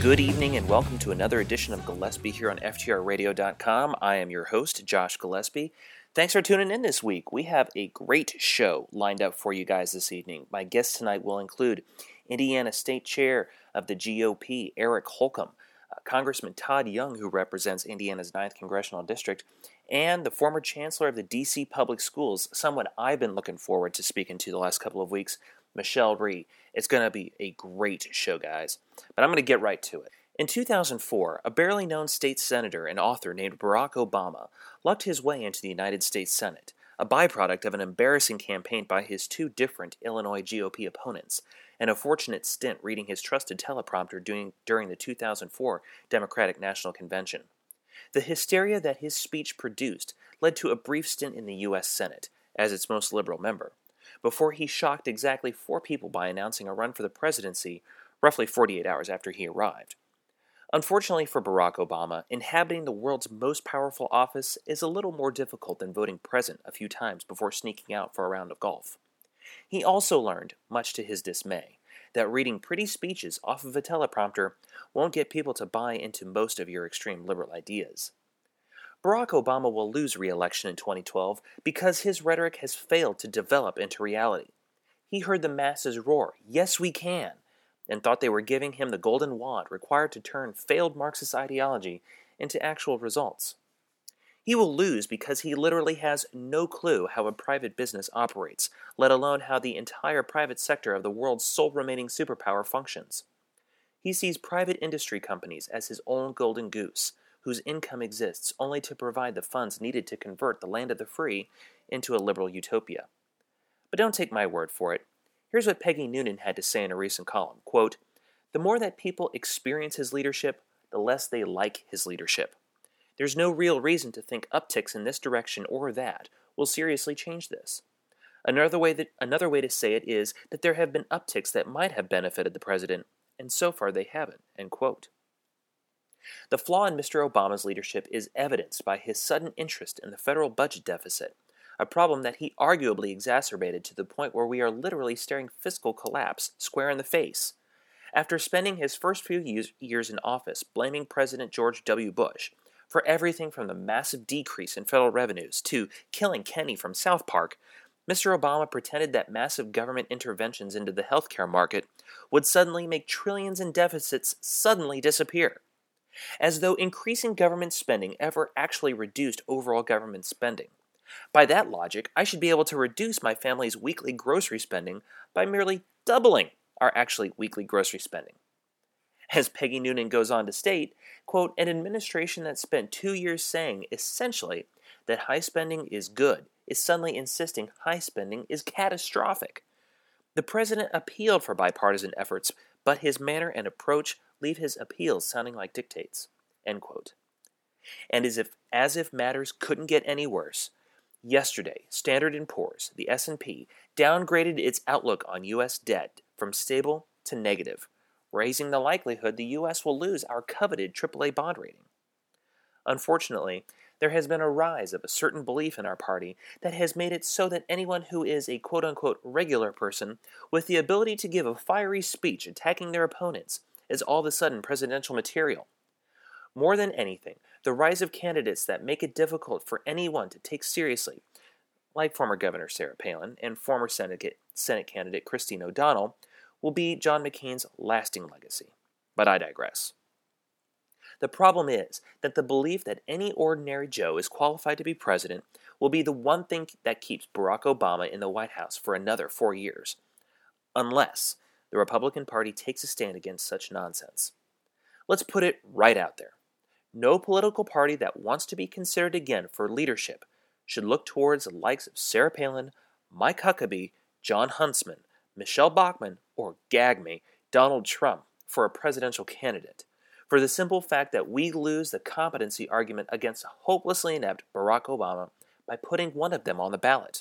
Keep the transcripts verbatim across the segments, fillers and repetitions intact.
Good evening and welcome to another edition of Gillespie here on F T R radio dot com. I am your host, Josh Gillespie. Thanks for tuning in this week. We have a great show lined up for you guys this evening. My guests tonight will include Indiana State Chair of the G O P, Eric Holcomb, uh, Congressman Todd Young, who represents Indiana's ninth Congressional District, and the former Chancellor of the D C Public Schools, someone I've been looking forward to speaking to the last couple of weeks, Michelle Rhee. It's going to be a great show, guys. But I'm going to get right to it. In two thousand four, a barely known state senator and author named Barack Obama lucked his way into the United States Senate, a byproduct of an embarrassing campaign by his two different Illinois G O P opponents, and a fortunate stint reading his trusted teleprompter during, during the two thousand four Democratic National Convention. The hysteria that his speech produced led to a brief stint in the U S Senate, as its most liberal member, before he shocked exactly four people by announcing a run for the presidency roughly forty-eight hours after he arrived. Unfortunately for Barack Obama, inhabiting the world's most powerful office is a little more difficult than voting present a few times before sneaking out for a round of golf. He also learned, much to his dismay, that reading pretty speeches off of a teleprompter won't get people to buy into most of your extreme liberal ideas. Barack Obama will lose re-election in twenty twelve because his rhetoric has failed to develop into reality. He heard the masses roar, "Yes, we can," and thought they were giving him the golden wand required to turn failed Marxist ideology into actual results. He will lose because he literally has no clue how a private business operates, let alone how the entire private sector of the world's sole remaining superpower functions. He sees private industry companies as his own golden goose, whose income exists only to provide the funds needed to convert the land of the free into a liberal utopia. But don't take my word for it. Here's what Peggy Noonan had to say in a recent column, quote, "The more that people experience his leadership, the less they like his leadership. There's no real reason to think upticks in this direction or that will seriously change this. Another way that another way to say it is that there have been upticks that might have benefited the president, and so far they haven't," end quote. The flaw in Mister Obama's leadership is evidenced by his sudden interest in the federal budget deficit, a problem that he arguably exacerbated to the point where we are literally staring fiscal collapse square in the face. After spending his first few years, years in office blaming President George W. Bush for everything from the massive decrease in federal revenues to killing Kenny from South Park, Mister Obama pretended that massive government interventions into the healthcare market would suddenly make trillions in deficits suddenly disappear. As though increasing government spending ever actually reduced overall government spending. By that logic, I should be able to reduce my family's weekly grocery spending by merely doubling our actually weekly grocery spending. As Peggy Noonan goes on to state, quote, "An administration that spent two years saying, essentially, that high spending is good, is suddenly insisting high spending is catastrophic. The president appealed for bipartisan efforts, but his manner and approach leave his appeals sounding like dictates," end quote. And as if, as if matters couldn't get any worse, yesterday, Standard and Poor's, the S and P, downgraded its outlook on U S debt from stable to negative, raising the likelihood the U S will lose our coveted triple A bond rating. Unfortunately, there has been a rise of a certain belief in our party that has made it so that anyone who is a quote-unquote regular person with the ability to give a fiery speech attacking their opponents is all of a sudden presidential material. More than anything, the rise of candidates that make it difficult for anyone to take seriously, like former Governor Sarah Palin and former Senate, Senate candidate Christine O'Donnell, will be John McCain's lasting legacy. But I digress. The problem is that the belief that any ordinary Joe is qualified to be president will be the one thing that keeps Barack Obama in the White House for another four years, unless the Republican Party takes a stand against such nonsense. Let's put it right out there. No political party that wants to be considered again for leadership should look towards the likes of Sarah Palin, Mike Huckabee, John Huntsman, Michelle Bachmann, or gag me, Donald Trump for a presidential candidate, for the simple fact that we lose the competency argument against a hopelessly inept Barack Obama by putting one of them on the ballot.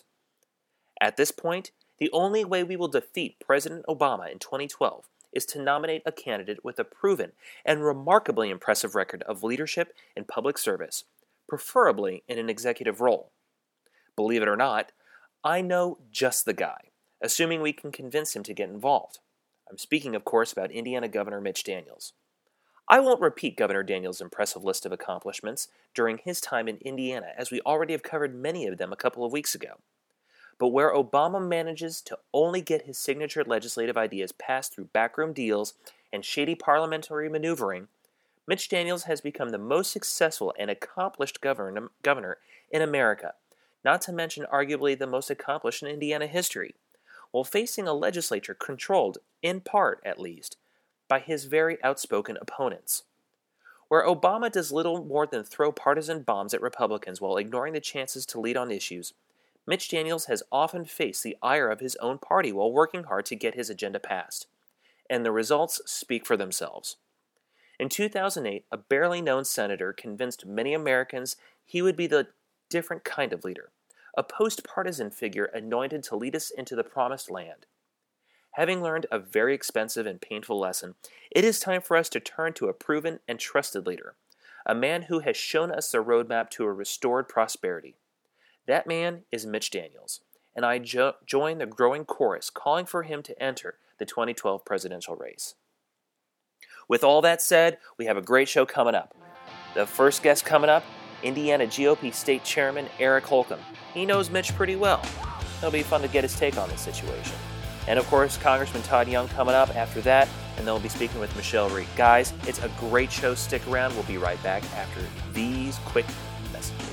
At this point, the only way we will defeat President Obama in twenty twelve is to nominate a candidate with a proven and remarkably impressive record of leadership and public service, preferably in an executive role. Believe it or not, I know just the guy, assuming we can convince him to get involved. I'm speaking, of course, about Indiana Governor Mitch Daniels. I won't repeat Governor Daniels' impressive list of accomplishments during his time in Indiana, as we already have covered many of them a couple of weeks ago. But where Obama manages to only get his signature legislative ideas passed through backroom deals and shady parliamentary maneuvering, Mitch Daniels has become the most successful and accomplished governor, governor in America, not to mention arguably the most accomplished in Indiana history, while facing a legislature controlled, in part at least, by his very outspoken opponents. Where Obama does little more than throw partisan bombs at Republicans while ignoring the chances to lead on issues, Mitch Daniels has often faced the ire of his own party while working hard to get his agenda passed. And the results speak for themselves. In two thousand eight, a barely known senator convinced many Americans he would be the different kind of leader, a post-partisan figure anointed to lead us into the promised land. Having learned a very expensive and painful lesson, it is time for us to turn to a proven and trusted leader, a man who has shown us the roadmap to a restored prosperity. That man is Mitch Daniels, and I jo- join the growing chorus calling for him to enter the twenty twelve presidential race. With all that said, we have a great show coming up. The first guest coming up, Indiana G O P State Chairman Eric Holcomb. He knows Mitch pretty well. It'll be fun to get his take on this situation. And of course, Congressman Todd Young coming up after that, and then we'll be speaking with Michelle Reed. Guys, it's a great show. Stick around. We'll be right back after these quick messages.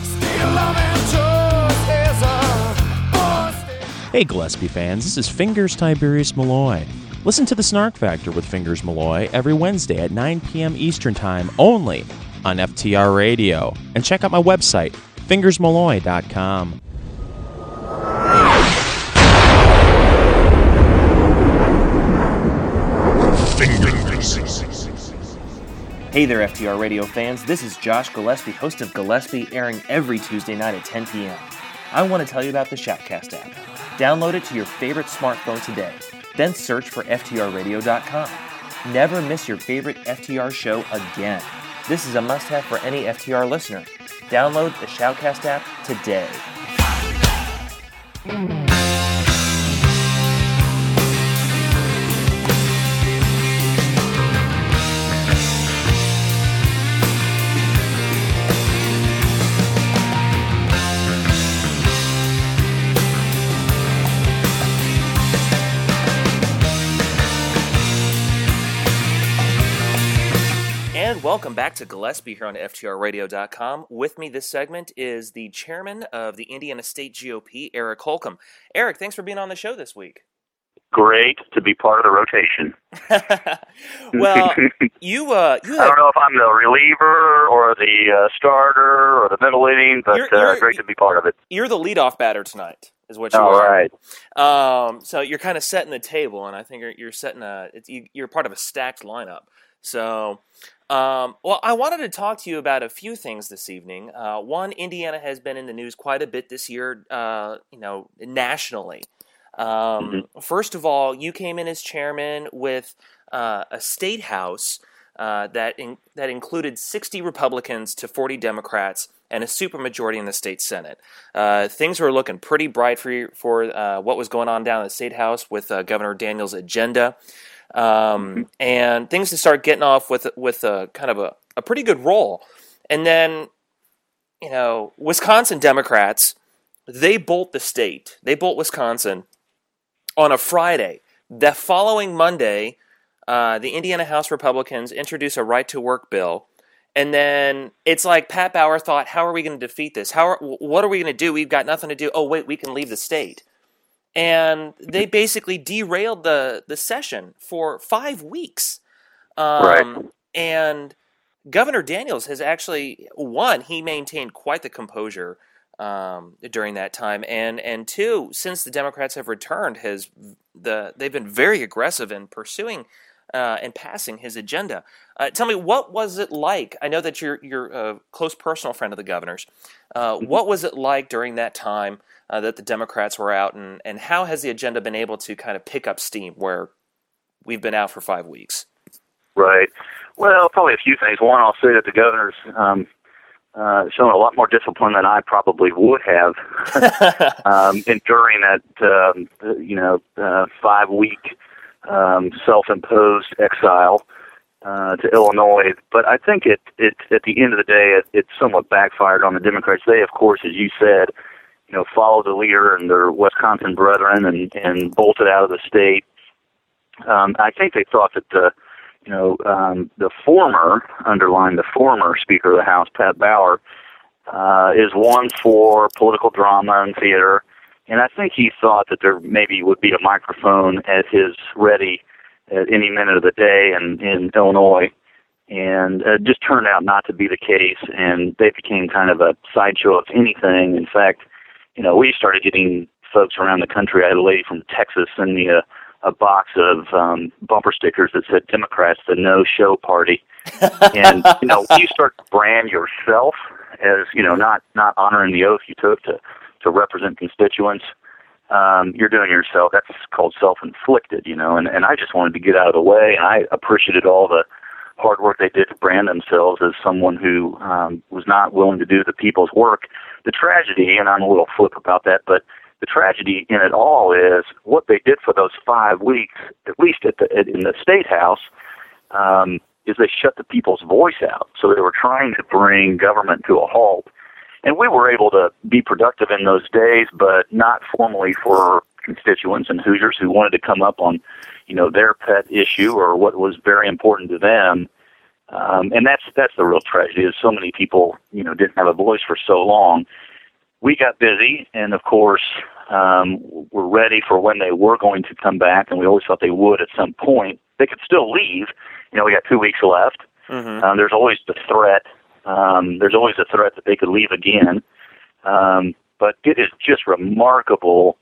Hey Gillespie fans, this is Fingers Tiberius Malloy. Listen to the Snark Factor with Fingers Malloy every Wednesday at nine p.m. Eastern Time only on F T R Radio. And check out my website, fingers malloy dot com. Hey there, F T R Radio fans. This is Josh Gillespie, host of Gillespie, airing every Tuesday night at ten p.m. I want to tell you about the Shoutcast app. Download it to your favorite smartphone today. Then search for F T R radio dot com. Never miss your favorite F T R show again. This is a must-have for any F T R listener. Download the Shoutcast app today. And welcome back to Gillespie here on F T R radio dot com. With me this segment is the chairman of the Indiana State G O P, Eric Holcomb. Eric, thanks for being on the show this week. Great to be part of the rotation. Well, you, uh, you have, I don't know if I'm the reliever or the uh, starter or the middle inning, but you're, you're, uh, great to be part of it. You're the leadoff batter tonight, is what you All are. All right. Um, so you're kind of setting the table, and I think you're, you're setting a. It's, you, you're part of a stacked lineup. So, um, well, I wanted to talk to you about a few things this evening. Uh, one, Indiana has been in the news quite a bit this year, uh, you know, nationally. Um, mm-hmm. First of all, you came in as chairman with uh, a state house uh, that in, that included sixty Republicans to forty Democrats and a supermajority in the state Senate. Uh, things were looking pretty bright for for uh, what was going on down in the state house with uh, Governor Daniels' agenda. Um, and things to start getting off with with a kind of a, a pretty good roll. And then, you know, Wisconsin Democrats, they bolt the state. They bolt Wisconsin on a Friday. The following Monday, uh, the Indiana House Republicans introduce a right-to-work bill. And then it's like Pat Bauer thought, how are we going to defeat this? How are, what are we going to do? We've got nothing to do. Oh, wait, we can leave the state. And they basically derailed the, the session for five weeks. Um, right. And Governor Daniels has actually, one, he maintained quite the composure um, during that time. And, and two, since the Democrats have returned, has the they've been very aggressive in pursuing uh, and passing his agenda. Uh, tell me, what was it like? I know that you're, you're a close personal friend of the governor's. Uh, what was it like during that time Uh, that the Democrats were out, and, and how has the agenda been able to kind of pick up steam where we've been out for five weeks? Right. Well, probably a few things. One, I'll say that the governor's um, uh, shown a lot more discipline than I probably would have um, enduring that, um, you know, uh, five-week um, self-imposed exile. uh, to Illinois. But I think it, it at the end of the day, it, it somewhat backfired on the Democrats. They, of course, as you said, you know, followed the leader and their Wisconsin brethren and, and bolted out of the state. Um, I think they thought that the, you know, um, the former, underline the former Speaker of the House, Pat Bauer, uh, is one for political drama and theater. And I think he thought that there maybe would be a microphone at his ready at any minute of the day in, in Illinois. And it just turned out not to be the case, and they became kind of a sideshow of anything. In fact, you know, we started getting folks around the country. I had a lady from Texas send me a, a box of um, bumper stickers that said Democrats, the no-show party. And, you know, when you start to brand yourself as, you know, not, not honoring the oath you took to, to represent constituents, um, you're doing yourself. That's called self-inflicted, you know, and, and I just wanted to get out of the way. And I appreciated all the hard work they did to brand themselves as someone who um, was not willing to do the people's work. The tragedy, and I'm a little flip about that, but the tragedy in it all is what they did for those five weeks, at least at the, in the State House, um, is they shut the people's voice out. So they were trying to bring government to a halt. And we were able to be productive in those days, but not formally for constituents and Hoosiers who wanted to come up on, you know, their pet issue or what was very important to them. Um, and that's that's the real tragedy, is so many people, you know, didn't have a voice for so long. We got busy, and of course, um, we're ready for when they were going to come back, and we always thought they would at some point. They could still leave. You know, we got two weeks left. Mm-hmm. Um, there's always the threat. Um, there's always a threat that they could leave again. Um, but it is just remarkable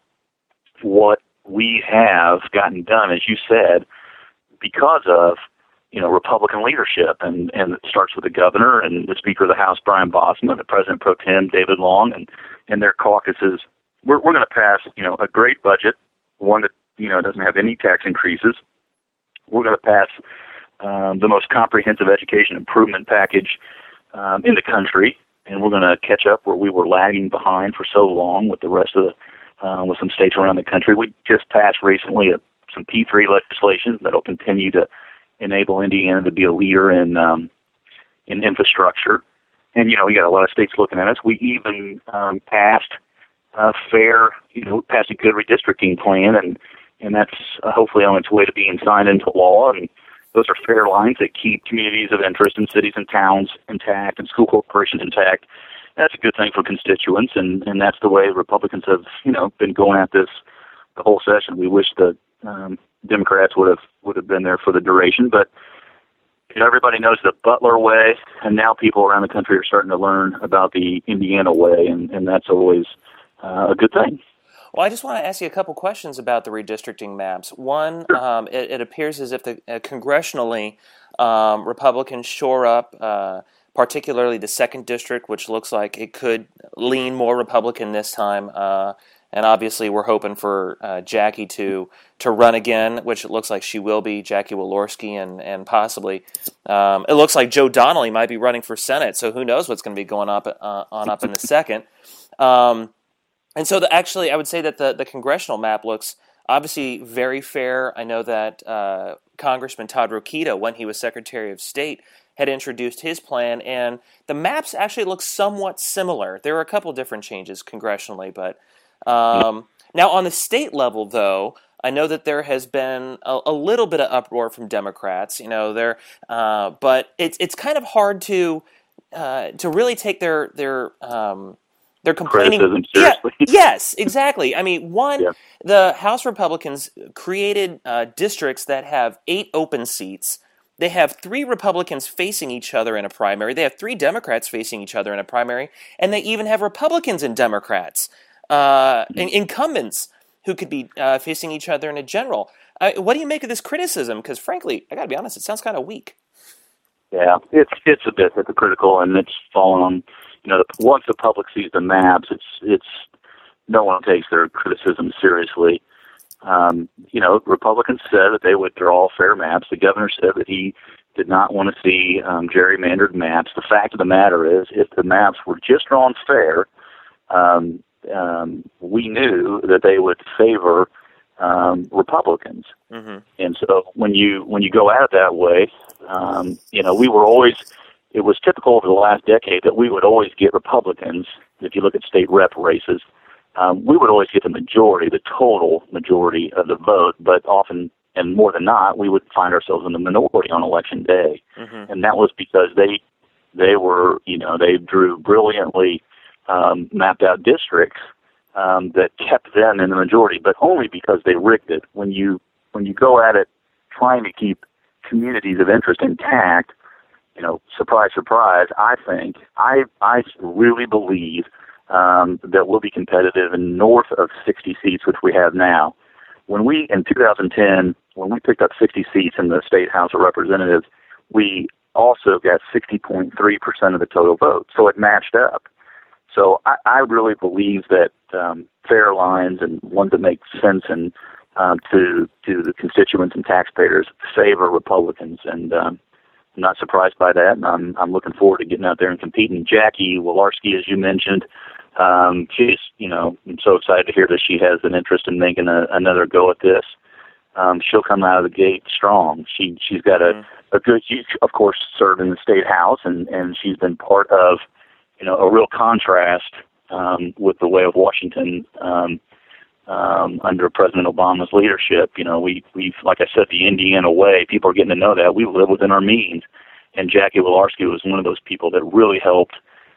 what we have gotten done, as you said, because of, you know, Republican leadership, and, and it starts with the governor and the Speaker of the House, Brian Bosma, and the President Pro Tem, David Long, and, and their caucuses. We're, we're going to pass, you know, a great budget, one that, you know, doesn't have any tax increases. We're going to pass um, the most comprehensive education improvement package um, in the country, and we're going to catch up where we were lagging behind for so long with the rest of the, uh, with some states around the country. We just passed recently a, some P three legislation that will continue to enable Indiana to be a leader in um, in infrastructure. And, you know, we got a lot of states looking at us. We even um, passed a fair, you know, passed a good redistricting plan, and, and that's uh, hopefully on its way to being signed into law. And those are fair lines that keep communities of interest in cities and towns intact and school corporations intact. That's a good thing for constituents, and, and that's the way Republicans have, you know, been going at this the whole session. We wish the um, Democrats would have would have been there for the duration, but you know, everybody knows the Butler way, and now people around the country are starting to learn about the Indiana way, and, and that's always uh, a good thing. Well, I just want to ask you a couple questions about the redistricting maps. One, um, it, it appears as if the uh, congressionally, um, Republicans shore up, uh, particularly the second district, which looks like it could lean more Republican this time. Uh, and obviously, we're hoping for uh, Jackie to to run again, which it looks like she will be, Jackie Walorski, and and possibly um, it looks like Joe Donnelly might be running for Senate. So who knows what's going to be going up uh, on up in the second. Um, And so, the, actually, I would say that the, the congressional map looks obviously very fair. I know that uh, Congressman Todd Rokita, when he was Secretary of State, had introduced his plan, and the maps actually look somewhat similar. There are a couple different changes congressionally, but um, now on the state level, though, I know that there has been a, a little bit of uproar from Democrats. You know, there, uh, but it's it's kind of hard to uh, to really take their their um, They're complaining. Criticism seriously. Yeah, yes, exactly. I mean, one, yeah. The House Republicans created uh, districts that have eight open seats. They have three Republicans facing each other in a primary. They have three Democrats facing each other in a primary. And they even have Republicans and Democrats, uh, mm-hmm. incumbents, who could be uh, facing each other in a general. Uh, what do you make of this criticism? Because, frankly, I got to be honest, it sounds kind of weak. Yeah, it's it's a bit hypocritical, and it's fallen on. You know, once the public sees the maps, it's it's no one takes their criticism seriously. Um, you know, Republicans said that they would draw fair maps. The governor said that he did not want to see um, gerrymandered maps. The fact of the matter is, if the maps were just drawn fair, um, um, we knew that they would favor um, Republicans. Mm-hmm. And so when you when you go at it that way, Um, you know, we were always, it was typical over the last decade that we would always get Republicans, if you look at state rep races, um, we would always get the majority, the total majority of the vote, but often, and more than not, we would find ourselves in the minority on election day. Mm-hmm. And that was because they, they were, you know, they drew brilliantly um, mapped out districts um, that kept them in the majority, but only because they rigged it. When you, when you go at it trying to keep communities of interest intact, you know, surprise, surprise, I think, I I really believe um, that we'll be competitive in north of sixty seats, which we have now. When we, in two thousand ten, when we picked up sixty seats in the State House of Representatives, we also got sixty point three percent of the total vote, so it matched up. So I, I really believe that um, fair lines and ones that make sense and Um, to to the constituents and taxpayers favor Republicans, and um, I'm not surprised by that. And I'm I'm looking forward to getting out there and competing. Jackie Walorski, as you mentioned, um, she's you know I'm so excited to hear that she has an interest in making a, another go at this. Um, she'll come out of the gate strong. She she's got a mm-hmm. a good. She of course served in the state house, and and she's been part of you know a real contrast um, with the way of Washington. Um, Um, under President Obama's leadership, you know, we, we've, like I said, the Indiana way, people are getting to know that. We live within our means. And Jackie Walorski was one of those people that really helped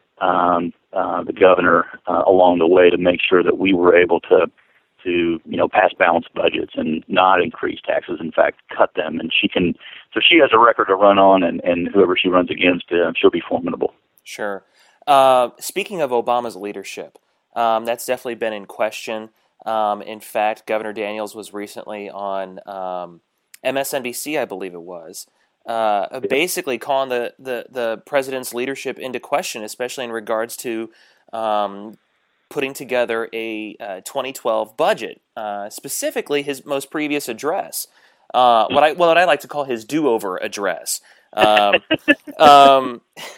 um, uh, the governor uh, along the way to make sure that we were able to, to, you know, pass balanced budgets and not increase taxes, in fact, cut them. And she can, so she has a record to run on, and, and whoever she runs against, uh, she'll be formidable. Sure. Uh, speaking of Obama's leadership, um, that's definitely been in question. Um, in fact, Governor Daniels was recently on um, M S N B C, I believe it was, uh, yeah. basically calling the, the, the president's leadership into question, especially in regards to um, putting together a uh, twenty twelve budget, uh, specifically his most previous address, uh, what I what I like to call his do-over address. Um, um,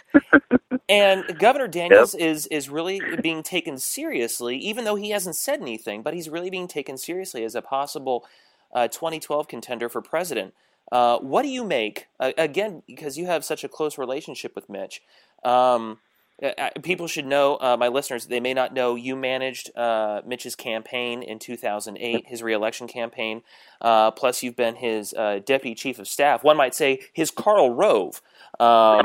and Governor Daniels yep. is is really being taken seriously, even though he hasn't said anything, but he's really being taken seriously as a possible uh, twenty twelve contender for president. Uh, what do you make, uh, again, because you have such a close relationship with Mitch, um, uh, people should know, uh, my listeners, they may not know, you managed uh, Mitch's campaign in two thousand eight, his re-election campaign, uh, plus you've been his uh, deputy chief of staff, one might say his Karl Rove. Um,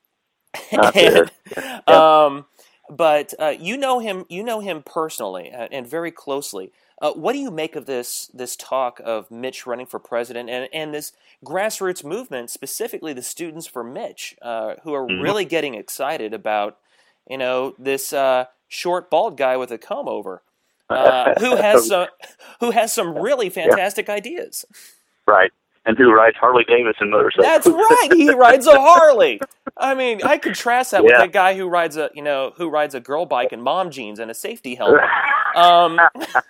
and, um, but uh, you know him, you know him personally uh, and very closely. Uh, what do you make of this this talk of Mitch running for president and, and this grassroots movement, specifically the Students for Mitch, uh, who are mm-hmm. really getting excited about, you know, this uh, short, bald guy with a comb over, uh, who has some who has some really fantastic yeah. ideas. Right, and who rides Harley Davidson motorcycles. That's right. He rides a Harley. I mean, I contrast that yeah. with a guy who rides a you know who rides a girl bike in mom jeans and a safety helmet. Um,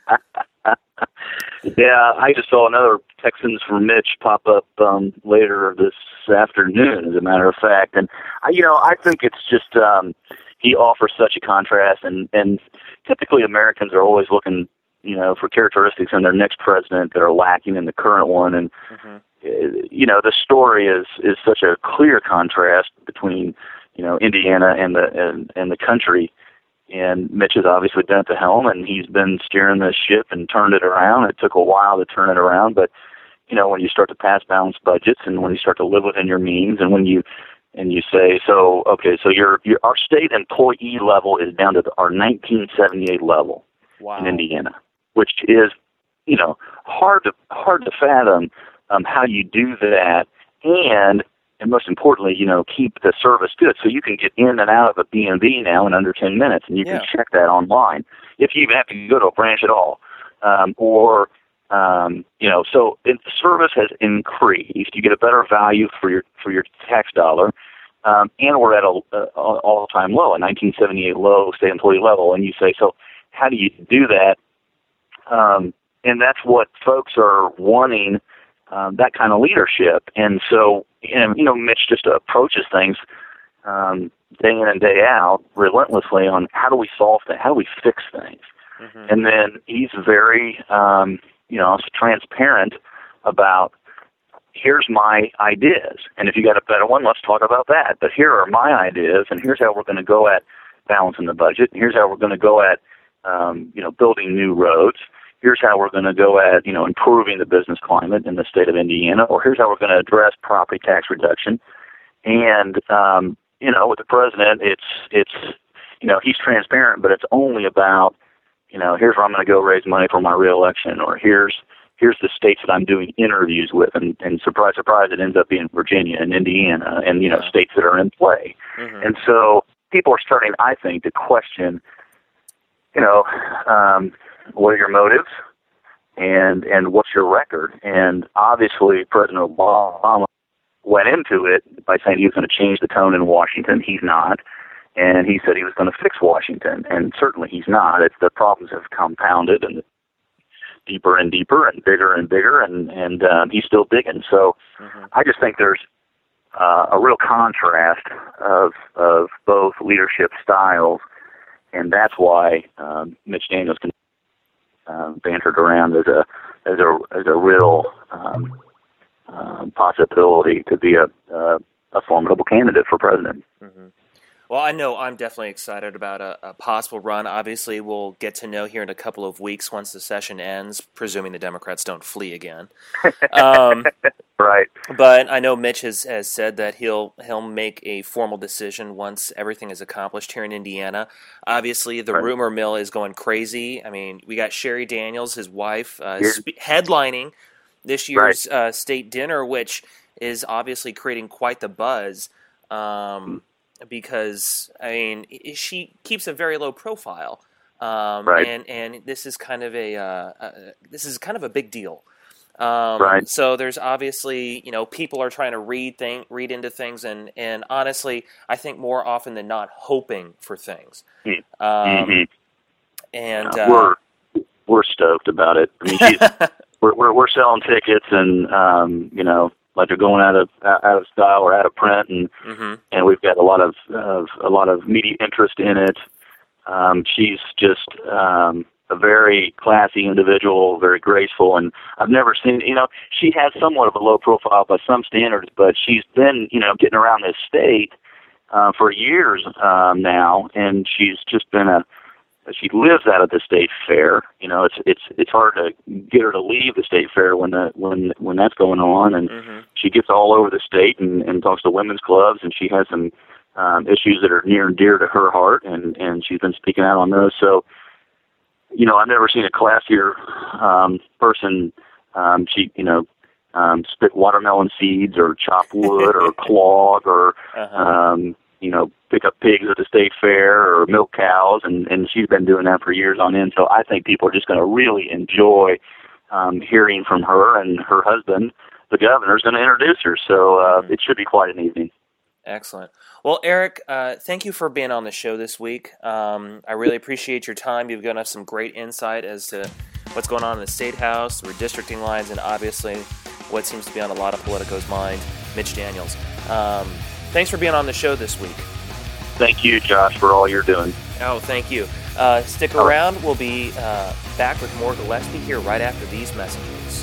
yeah, I just saw another Texans for Mitch pop up um, later this afternoon, as a matter of fact. And, I, you know, I think it's just um, he offers such a contrast. And, and typically Americans are always looking, you know, for characteristics in their next president that are lacking in the current one. And, mm-hmm. you know, the story is, is such a clear contrast between, you know, Indiana and the and, and the country. And Mitch has obviously been at the helm, and he's been steering the ship and turned it around. It took a while to turn it around, but you know, when you start to pass balanced budgets, and when you start to live within your means, and when you and you say, so okay, so your your our state employee level is down to the, our nineteen seventy-eight level wow. in Indiana, which is you know hard to hard to fathom um, how you do that, and And most importantly, you know, keep the service good. So you can get in and out of a B and B now in under ten minutes, and you yeah. can check that online if you even have to go to a branch at all. Um, or, um, you know, so if the service has increased, you get a better value for your for your tax dollar, um, and we're at a, a all-time low, a nineteen seventy-eight low state employee level. And you say, so how do you do that? Um, and that's what folks are wanting. Um, that kind of leadership. And so, and, you know, Mitch just approaches things um, day in and day out relentlessly on how do we solve that, how do we fix things. Mm-hmm. And then he's very, um, you know, transparent about here's my ideas. And if you got a better one, let's talk about that. But here are my ideas, and here's how we're going to go at balancing the budget. And here's how we're going to go at, um, you know, building new roads. Here's how we're going to go at, you know, improving the business climate in the state of Indiana. Or here's how we're going to address property tax reduction. And, um, you know, with the president, it's, it's, you know, he's transparent, but it's only about, you know, here's where I'm going to go raise money for my reelection, or here's, here's the states that I'm doing interviews with, and, and surprise, surprise, it ends up being Virginia and Indiana and, you know, yeah. states that are in play. Mm-hmm. And so people are starting, I think, to question, you know, um, what are your motives and, and what's your record? And obviously President Obama went into it by saying he was going to change the tone in Washington. He's not. And he said he was going to fix Washington, and certainly he's not. It's, the problems have compounded and deeper and deeper and bigger and bigger, and, and um, he's still digging. So mm-hmm. I just think there's uh, a real contrast of of both leadership styles, and that's why um, Mitch Daniels can uh, bantered around as a as a as a real um, um, possibility to be a, a a formidable candidate for president. Mm-hmm. Well, I know I'm definitely excited about a, a possible run. Obviously, we'll get to know here in a couple of weeks once the session ends, presuming the Democrats don't flee again. Um, right. But I know Mitch has, has said that he'll he'll make a formal decision once everything is accomplished here in Indiana. Obviously, the right. rumor mill is going crazy. I mean, we got Sherry Daniels, his wife, uh, spe- headlining this year's right. uh, state dinner, which is obviously creating quite the buzz. Um, because, I mean, she keeps a very low profile, um, right. and, and this is kind of a, uh, a this is kind of a big deal. Um, right. So there's obviously, you know, people are trying to read thing, read into things, and, and honestly, I think more often than not, hoping for things. Mm-hmm. Um, and uh, uh, we're we're stoked about it. I mean, she's, we're, we're we're selling tickets, and um, you know. Like they're going out of out of style or out of print, and mm-hmm. and we've got a lot of, of a lot of media interest in it. Um, she's just um, a very classy individual, very graceful, and I've never seen. You know, she has somewhat of a low profile by some standards, but she's been, you know, getting around this state uh, for years um, now, and she's just been a. She lives out of the state fair. You know, it's it's it's hard to get her to leave the state fair when the when when that's going on, and mm-hmm. she gets all over the state and, and talks to women's clubs, and she has some um, issues that are near and dear to her heart, and and she's been speaking out on those. So, you know, I've never seen a classier um, person. Um, she, you know, um, spit watermelon seeds or chop wood or clog or. Uh-huh. Um, you know, pick up pigs at the state fair or milk cows, and, and she's been doing that for years on end. So I think people are just going to really enjoy um, hearing from her, and her husband, the governor, is going to introduce her. So uh, mm-hmm. it should be quite an evening. Excellent. Well, Eric, uh, thank you for being on the show this week. Um, I really appreciate your time. You've given us some great insight as to what's going on in the State House, redistricting lines, and obviously what seems to be on a lot of politicos' mind, Mitch Daniels. Um, Thanks for being on the show this week. Thank you, Josh, for all you're doing. Oh, thank you. Uh, stick around. We'll be uh, back with more Gillespie here right after these messages.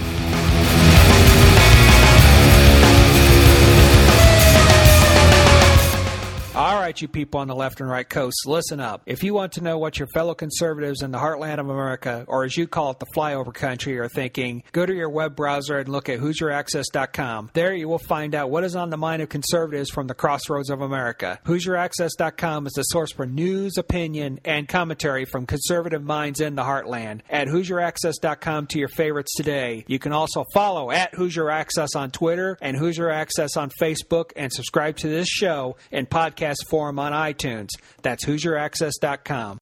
All right, you people on the left and right coasts, listen up. If you want to know what your fellow conservatives in the heartland of America, or as you call it, the flyover country, are thinking, go to your web browser and look at Hoosier Access dot com. There you will find out what is on the mind of conservatives from the crossroads of America. Hoosier Access dot com is the source for news, opinion, and commentary from conservative minds in the heartland. Add Hoosier Access dot com to your favorites today. You can also follow at Hoosier Access on Twitter and Hoosier Access on Facebook, and subscribe to this show in podcast form on iTunes. That's Hoosier Access dot com.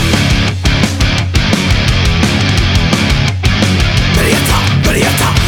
Ready to talk, ready to talk.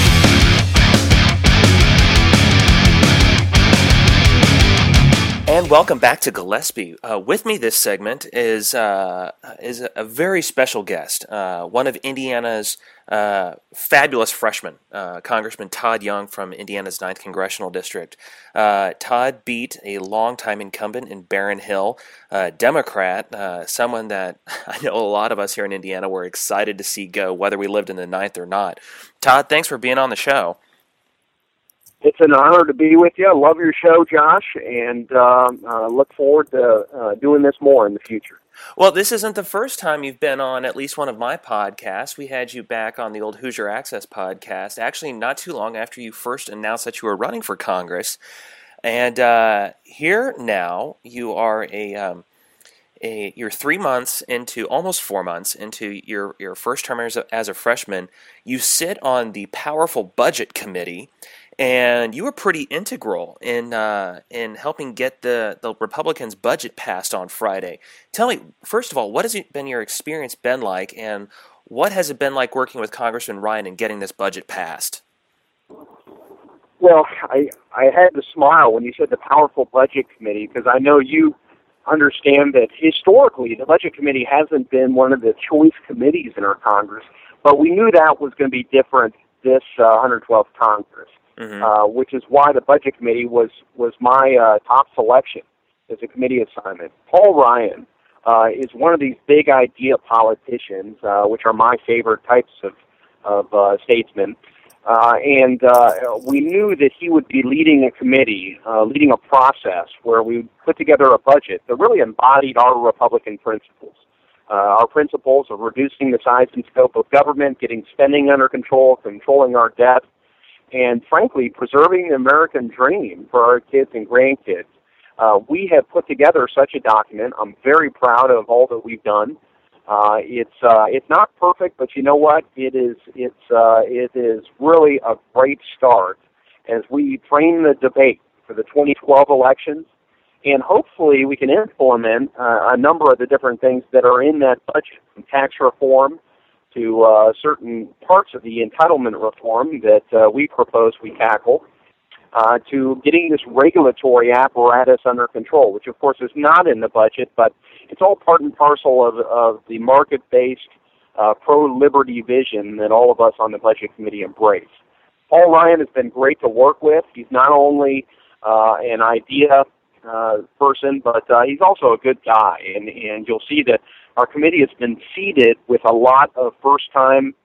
And welcome back to Gillespie. Uh, with me this segment is uh, is a very special guest, uh, one of Indiana's uh, fabulous freshmen, uh, Congressman Todd Young from Indiana's ninth Congressional District. Uh, Todd beat a longtime incumbent in Barron Hill, a Democrat, uh, someone that I know a lot of us here in Indiana were excited to see go, whether we lived in the ninth or not. Todd, thanks for being on the show. It's an honor to be with you. I love your show, Josh, and uh, uh, look forward to uh, doing this more in the future. Well, this isn't the first time you've been on at least one of my podcasts. We had you back on the old Hoosier Access podcast, actually not too long after you first announced that you were running for Congress. And uh, here now, you are a, um, a you're three months into, almost four months into your, your first term as a, as a freshman. You sit on the powerful budget committee, and you were pretty integral in uh, in helping get the, the Republicans' budget passed on Friday. Tell me, first of all, what has it been your experience been like, and what has it been like working with Congressman Ryan and getting this budget passed? Well, I I had to smile when you said the powerful budget committee, because I know you understand that historically the budget committee hasn't been one of the choice committees in our Congress, but we knew that was going to be different this uh, one hundred twelfth Congress. Mm-hmm. Uh, which is why the Budget Committee was, was my uh, top selection as a committee assignment. Paul Ryan uh, is one of these big idea politicians, uh, which are my favorite types of, of uh, statesmen, uh, and uh, we knew that he would be leading a committee, uh, leading a process where we would put together a budget that really embodied our Republican principles. Uh, our principles of reducing the size and scope of government, getting spending under control, controlling our debt, and frankly, preserving the American dream for our kids and grandkids. Uh, we have put together such a document. I'm very proud of all that we've done. Uh, it's uh, it's not perfect, but you know what? It is it's uh, it is really a great start as we frame the debate for the twenty twelve elections, and hopefully we can implement uh, a number of the different things that are in that budget, from tax reform to uh, certain parts of the entitlement reform that uh, we propose we tackle, uh, to getting this regulatory apparatus under control, which of course is not in the budget, but it's all part and parcel of, of the market-based uh, pro-liberty vision that all of us on the Budget Committee embrace. Paul Ryan has been great to work with. He's not only uh, an idea uh, person, but uh, he's also a good guy, and, and you'll see that our committee has been seeded with a lot of first-time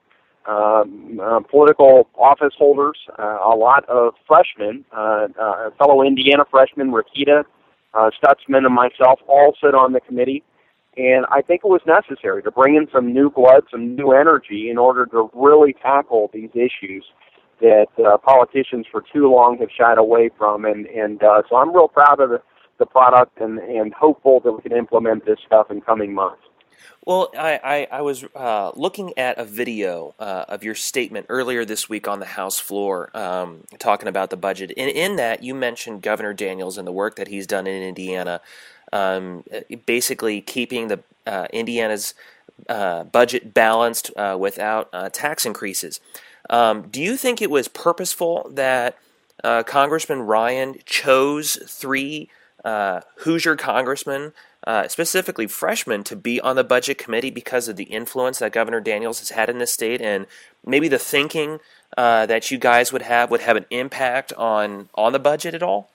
um, uh, political office holders, uh, a lot of freshmen, uh, uh, fellow Indiana freshmen, Rakita, uh, Stutzman, and myself all sit on the committee. And I think it was necessary to bring in some new blood, some new energy in order to really tackle these issues that uh, politicians for too long have shied away from. And, and uh, so I'm real proud of the, the product and, and hopeful that we can implement this stuff in coming months. Well, I, I, I was uh, looking at a video uh, of your statement earlier this week on the House floor um, talking about the budget. And in that, you mentioned Governor Daniels and the work that he's done in Indiana, um, basically keeping the uh, Indiana's uh, budget balanced uh, without uh, tax increases. Um, do you think it was purposeful that uh, Congressman Ryan chose three uh, Hoosier congressmen, Uh, specifically freshmen, to be on the Budget Committee because of the influence that Governor Daniels has had in this state, and maybe the thinking uh, that you guys would have would have an impact on, on the budget at all?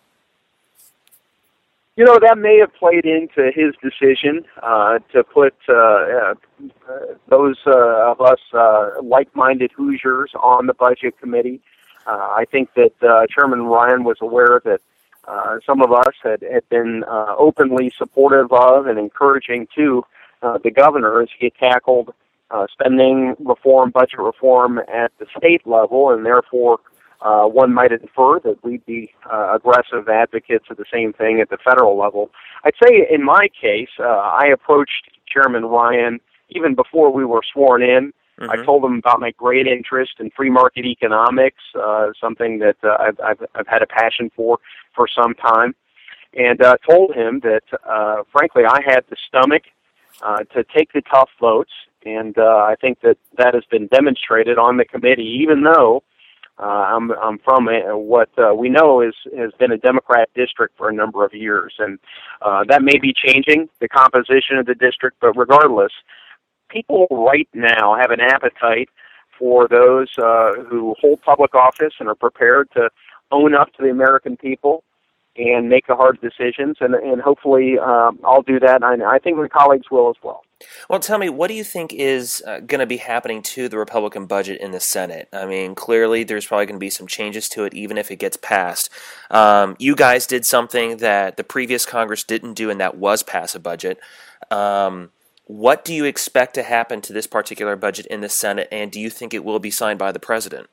You know, that may have played into his decision uh, to put uh, uh, those uh, of us uh, like-minded Hoosiers on the Budget Committee. Uh, I think that uh, Chairman Ryan was aware that Uh, some of us had, had been uh, openly supportive of and encouraging to uh, the governor as he tackled uh, spending reform, budget reform at the state level, and therefore uh, one might infer that we'd be uh, aggressive advocates of the same thing at the federal level. I'd say in my case, uh, I approached Chairman Ryan even before we were sworn in. Mm-hmm. I told him about my great interest in free market economics, uh, something that uh, I've, I've, I've had a passion for for some time, and uh, told him that, uh, frankly, I had the stomach uh, to take the tough votes, and uh, I think that that has been demonstrated on the committee, even though uh, I'm, I'm from a, what uh, we know is has been a Democrat district for a number of years, and uh, that may be changing the composition of the district, but regardless, people right now have an appetite for those uh, who hold public office and are prepared to own up to the American people and make the hard decisions, and, and hopefully um, I'll do that, and I, I think my colleagues will as well. Well, tell me, what do you think is uh, going to be happening to the Republican budget in the Senate? I mean, clearly there's probably going to be some changes to it, even if it gets passed. Um, you guys did something that the previous Congress didn't do, and that was pass a budget. Um, what do you expect to happen to this particular budget in the Senate, and do you think it will be signed by the president?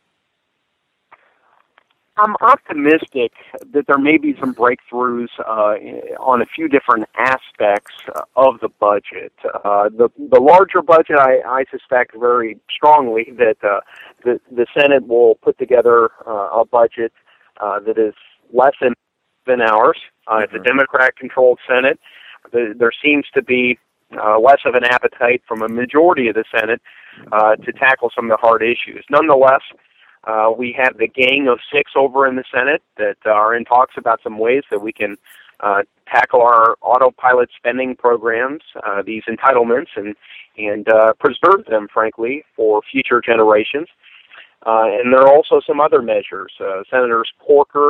I'm optimistic that there may be some breakthroughs uh, on a few different aspects of the budget. Uh, the the larger budget, I, I suspect very strongly that uh, the the Senate will put together uh, a budget uh, that is less than than ours. Uh, it's a Democrat-controlled Senate. The, there seems to be uh, less of an appetite from a majority of the Senate uh, to tackle some of the hard issues. Nonetheless, Uh, we have the Gang of Six over in the Senate that are in talks about some ways that we can uh, tackle our autopilot spending programs, uh, these entitlements, and and uh, preserve them, frankly, for future generations. Uh, and there are also some other measures. Uh, Senators Corker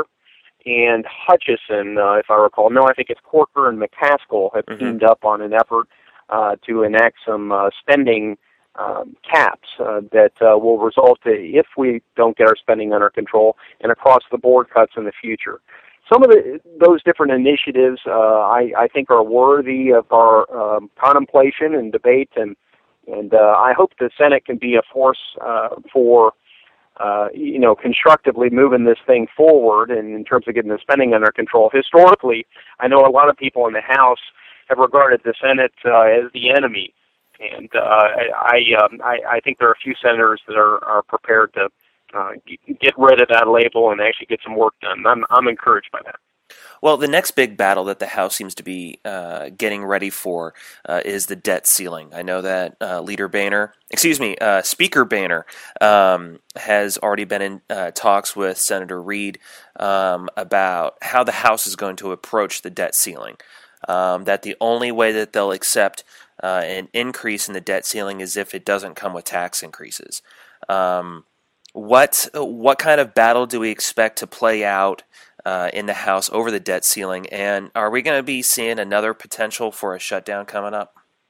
and Hutchison, uh, if I recall, no, I think it's Corker and McCaskill have mm-hmm. teamed up on an effort uh, to enact some uh, spending Um, caps uh, that uh, will result, in, if we don't get our spending under control, in across-the-board cuts in the future. Some of the, those different initiatives, uh, I, I think, are worthy of our um, contemplation and debate, and and uh, I hope the Senate can be a force uh, for, uh, you know, constructively moving this thing forward, and in terms of getting the spending under control. Historically, I know a lot of people in the House have regarded the Senate uh, as the enemy. And uh, I, um, I, I think there are a few senators that are, are prepared to uh, get rid of that label and actually get some work done. I'm, I'm encouraged by that. Well, the next big battle that the House seems to be uh, getting ready for uh, is the debt ceiling. I know that uh, Leader Boehner, excuse me, uh, Speaker Boehner um, has already been in uh, talks with Senator Reid um, about how the House is going to approach the debt ceiling. Um, that the only way that they'll accept uh, an increase in the debt ceiling is if it doesn't come with tax increases. Um, what what kind of battle do we expect to play out uh, in the House over the debt ceiling, and are we going to be seeing another potential for a shutdown coming up?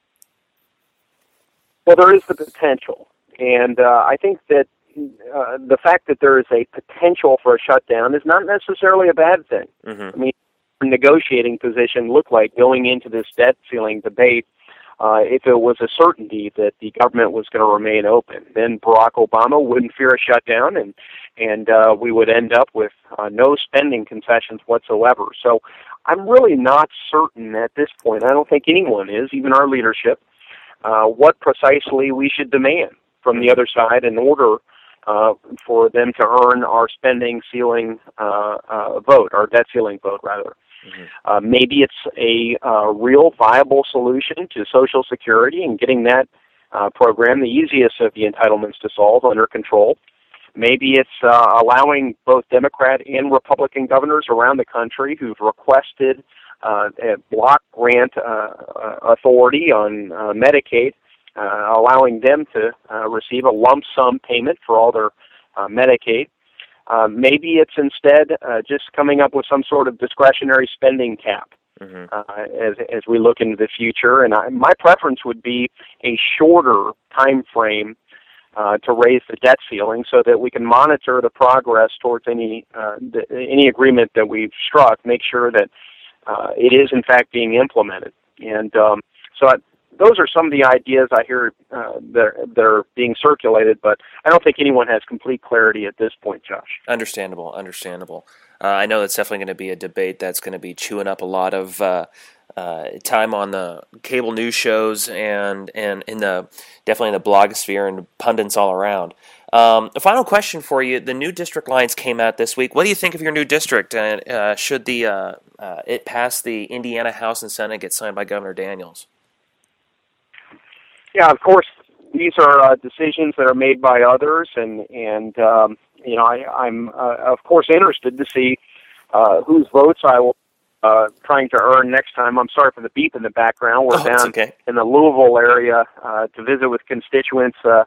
Well, there is the potential, and uh, I think that uh, the fact that there is a potential for a shutdown is not necessarily a bad thing. Mm-hmm. I mean, negotiating position look like going into this debt ceiling debate uh, if it was a certainty that the government was going to remain open. Then Barack Obama wouldn't fear a shutdown, and and uh, we would end up with uh, no spending concessions whatsoever. So I'm really not certain at this point, I don't think anyone is, even our leadership, uh, what precisely we should demand from the other side in order uh, for them to earn our spending ceiling uh, uh, vote, our debt ceiling vote, rather. Mm-hmm. Uh, maybe it's a uh, real viable solution to Social Security and getting that uh, program, the easiest of the entitlements to solve, under control. Maybe it's uh, allowing both Democrat and Republican governors around the country who've requested uh, a block grant uh, authority on uh, Medicaid, uh, allowing them to uh, receive a lump sum payment for all their uh, Medicaid. Uh, maybe it's instead uh, just coming up with some sort of discretionary spending cap mm-hmm. uh, as as we look into the future. And I, my preference would be a shorter time frame uh, to raise the debt ceiling, so that we can monitor the progress towards any uh, the, any agreement that we've struck. Make sure that uh, it is in fact being implemented. And um, so. I, Those are some of the ideas I hear uh, that, that are being circulated, but I don't think anyone has complete clarity at this point, Josh. Understandable, understandable. Uh, I know that's definitely going to be a debate that's going to be chewing up a lot of uh, uh, time on the cable news shows and, and in the definitely in the blogosphere and pundits all around. Um, a final question for you: the new district lines came out this week. What do you think of your new district? And uh, should the uh, uh, it pass the Indiana House and Senate, get signed by Governor Daniels? Yeah, of course, these are uh, decisions that are made by others, and and um, you know I, I'm uh, of course interested to see uh, whose votes I will uh, trying to earn next time. I'm sorry for the beep in the background. We're oh, down okay. in the Louisville area uh, to visit with constituents uh,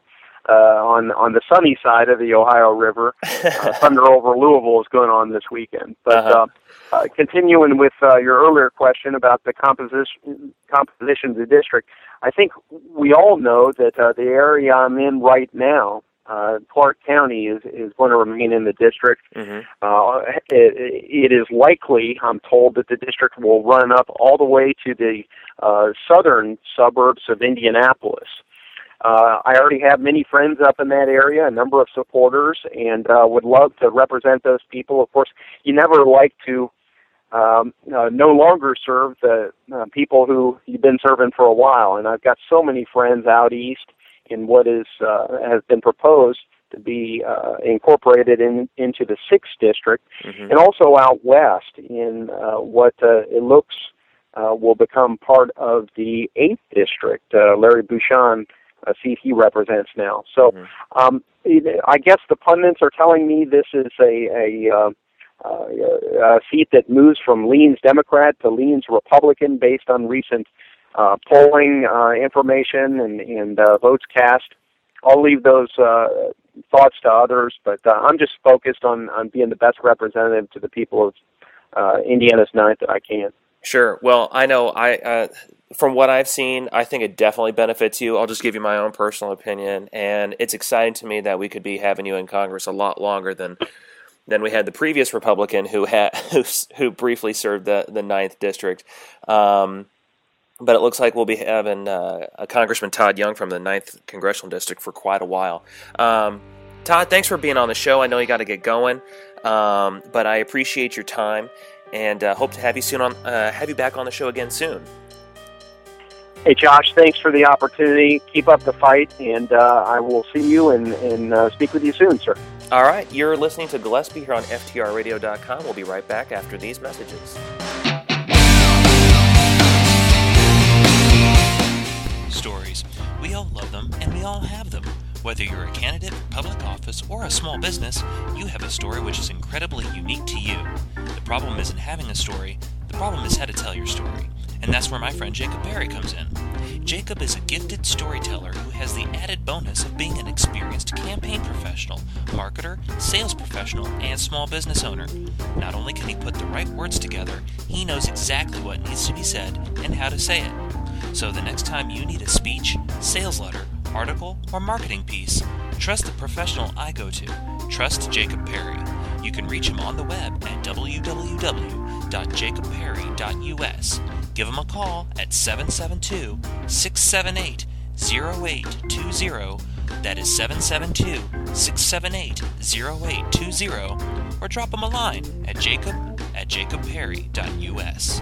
uh, on on the sunny side of the Ohio River. Uh, Thunder over Louisville is going on this weekend. But uh-huh. uh, uh, continuing with uh, your earlier question about the composition composition of the district, I think we all know that uh, the area I'm in right now, uh, Clark County, is, is going to remain in the district. Mm-hmm. Uh, it, it is likely, I'm told, that the district will run up all the way to the uh, southern suburbs of Indianapolis. Uh, I already have many friends up in that area, a number of supporters, and uh, would love to represent those people. Of course, you never like to um, uh, no longer serve the uh, people who you've been serving for a while, and I've got so many friends out east in what is uh, has been proposed to be uh, incorporated in, into the sixth district, mm-hmm. and also out west in uh, what uh, it looks uh, will become part of the eighth district. Uh, Larry Bouchon, a seat he represents now. So mm-hmm. um, I guess the pundits are telling me this is a, a, uh, uh, a seat that moves from leans Democrat to leans Republican based on recent uh, polling uh, information and, and uh, votes cast. I'll leave those uh, thoughts to others, but uh, I'm just focused on, on being the best representative to the people of uh, Indiana's ninth that I can. Sure. Well, I know I uh, from what I've seen, I think it definitely benefits you. I'll just give you my own personal opinion, and it's exciting to me that we could be having you in Congress a lot longer than than we had the previous Republican who had who, who briefly served the the ninth district. Um, but it looks like we'll be having uh, a Congressman Todd Young from the ninth congressional district for quite a while. Um, Todd, thanks for being on the show. I know you got to get going, um, but I appreciate your time. And uh, hope to have you soon on, uh, have you back on the show again soon. Hey, Josh, thanks for the opportunity. Keep up the fight, and uh, I will see you and, and uh, speak with you soon, sir. All right, you're listening to Gillespie here on F T R radio dot com. We'll be right back after these messages. Stories. We all love them, and we all have them. Whether you're a candidate for public office or a small business, you have a story which is incredibly unique to you. The problem isn't having a story, the problem is how to tell your story. And that's where my friend Jacob Perry comes in. Jacob is a gifted storyteller who has the added bonus of being an experienced campaign professional, marketer, sales professional, and small business owner. Not only can he put the right words together, he knows exactly what needs to be said and how to say it. So the next time you need a speech, sales letter, article, or marketing piece, trust the professional I go to. Trust Jacob Perry. You can reach him on the web at w w w dot jacob perry dot u s. Give him a call at seven seven two, six seven eight, zero eight two zero. That is seven seven two, six seven eight, zero eight two zero. Or drop him a line at jacob at jacob perry dot u s.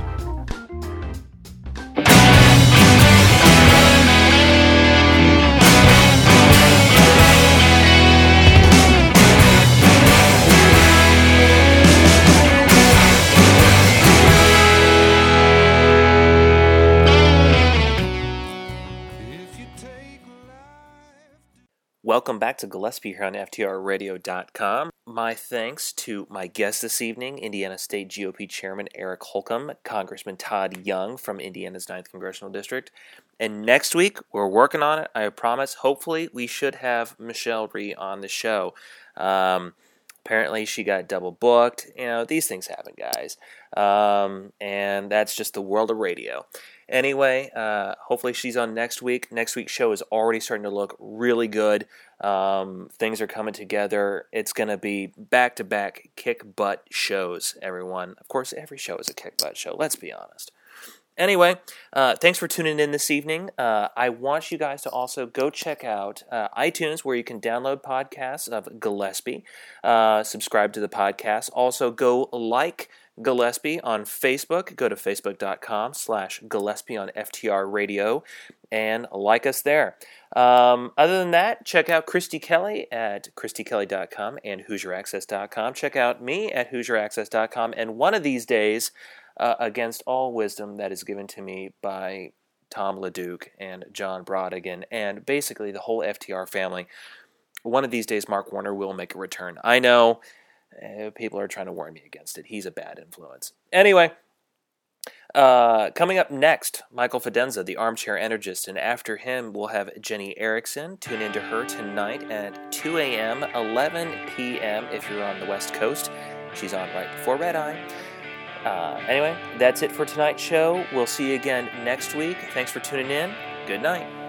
Welcome back to Gillespie here on F T R radio dot com. My thanks to my guest this evening, Indiana State G O P Chairman Eric Holcomb, Congressman Todd Young from Indiana's ninth Congressional District. And next week, we're working on it, I promise. Hopefully, we should have Michelle Rhee on the show. Um, apparently, she got double booked. You know, these things happen, guys. Um, and that's just the world of radio. Anyway, uh, hopefully she's on next week. Next week's show is already starting to look really good. Um, things are coming together. It's going to be back-to-back kick-butt shows, everyone. Of course, every show is a kick-butt show, let's be honest. Anyway, uh, thanks for tuning in this evening. Uh, I want you guys to also go check out uh, iTunes, where you can download podcasts of Gillespie, uh, subscribe to the podcast. Also, go like Gillespie on Facebook. Go to facebook.com slash Gillespie on F T R Radio and like us there. Um, other than that, check out Christy Kelly at christy kelly dot com and hoosier access dot com. Check out me at hoosier access dot com. And one of these days, uh, against all wisdom that is given to me by Tom LeDuc and John Brodigan and basically the whole F T R family, one of these days Mark Warner will make a return. I know. Uh, people are trying to warn me against it. He's a bad influence. Anyway, Uh, coming up next, Michael Fidenza, the Armchair Energist, and after him we'll have Jenny Erickson. Tune into her tonight at two a.m., eleven p.m. if you're on the West Coast. She's on right before Red Eye. Uh, anyway, that's it for tonight's show. We'll see you again next week. Thanks for tuning in. Good night.